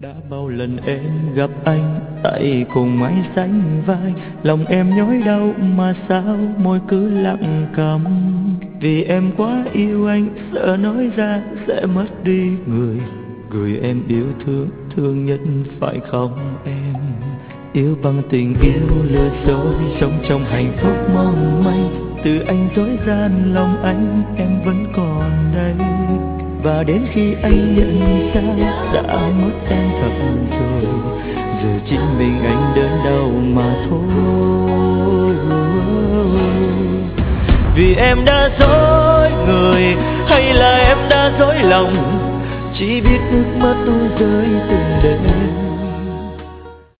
Đã bao lần em gặp anh, tay cùng mái xanh vai, lòng em nhói đau mà sao môi cứ lặng câm. Vì em quá yêu anh, sợ nói ra sẽ mất đi người em yêu thương, thương nhất phải không em? Yêu bằng tình yêu lừa dối, sống trong hạnh phúc mong manh. Từ anh dối gian lòng anh, em vẫn còn đây. Và đến khi anh nhận ra đã mất em thật rồi, giờ chỉ mình anh đớn đau mà thôi. Vì em đã dối người hay là em đã dối lòng, chỉ biết nước mắt tôi rơi từng đêm.